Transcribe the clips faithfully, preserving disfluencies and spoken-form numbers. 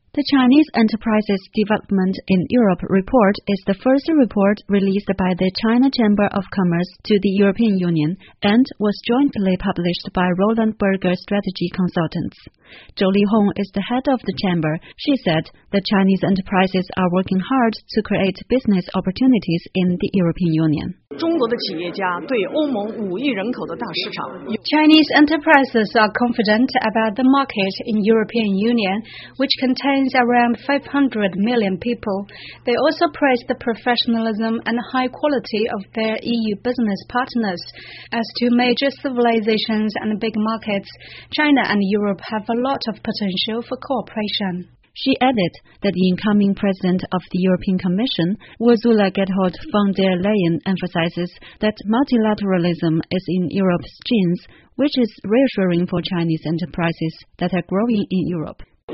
The Chinese Enterprises Development in Europe report is the first report released by the China Chamber of Commerce to the European Union and was jointly published by Roland Berger Strategy Consultants. Zhou Lihong is the head of the chamber. She said the Chinese enterprises are working hard to create business opportunities in the European Union. Chinese enterprises are confident about the market in European Union, which contains around five hundred million people. They also praise the professionalism and high quality of their E U business partners. As two major civilizations and big markets, China and Europe have a lot of potential for cooperation. She added that the incoming president of the European Commission, Ursula Gerhardt von der Leyen, emphasizes that multilateralism is in Europe's genes, which is reassuring for Chinese enterprises that are growing in Europe. I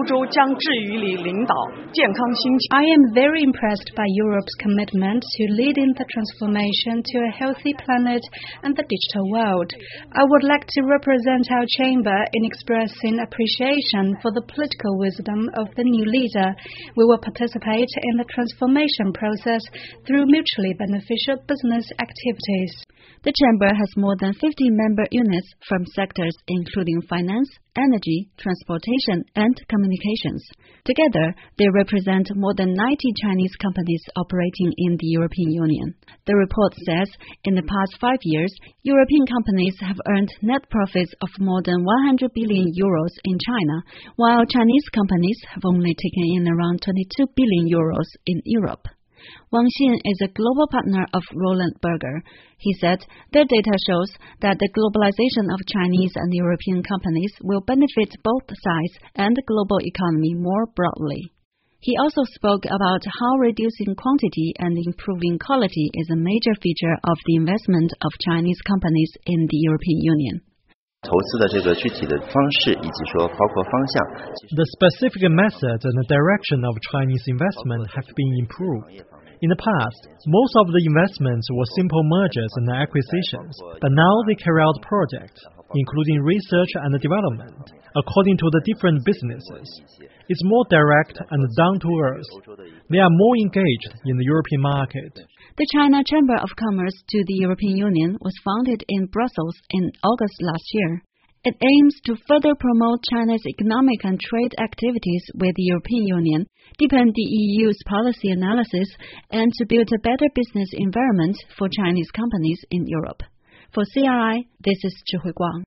am very impressed by Europe's commitment to leading the transformation to a healthy planet and the digital world. I would like to represent our chamber in expressing appreciation for the political wisdom of the new leader. We will participate in the transformation process through mutually beneficial business activities. The chamber has more than fifty member units from sectors including finance, energy, transportation, and communications. Together, they represent more than ninety Chinese companies operating in the European Union. The report says in the past five years, European companies have earned net profits of more than one hundred billion euros in China, while Chinese companies have only taken in around twenty-two billion euros in Europe. Wang Xin is a global partner of Roland Berger. He said their data shows that the globalization of Chinese and European companies will benefit both sides and the global economy more broadly. He also spoke about how reducing quantity and improving quality is a major feature of the investment of Chinese companies in the European Union. The specific method and the direction of Chinese investment have been improved. In the past, most of the investments were simple mergers and acquisitions, but now they carry out projects, including research and development, according to the different businesses. It's more direct and down to earth. They are more engaged in the European market. The China Chamber of Commerce to the European Union was founded in Brussels in August last year. It aims to further promote China's economic and trade activities with the European Union, deepen the E U's policy analysis, and to build a better business environment for Chinese companies in Europe. For C R I, this is Zhi Hui Guang.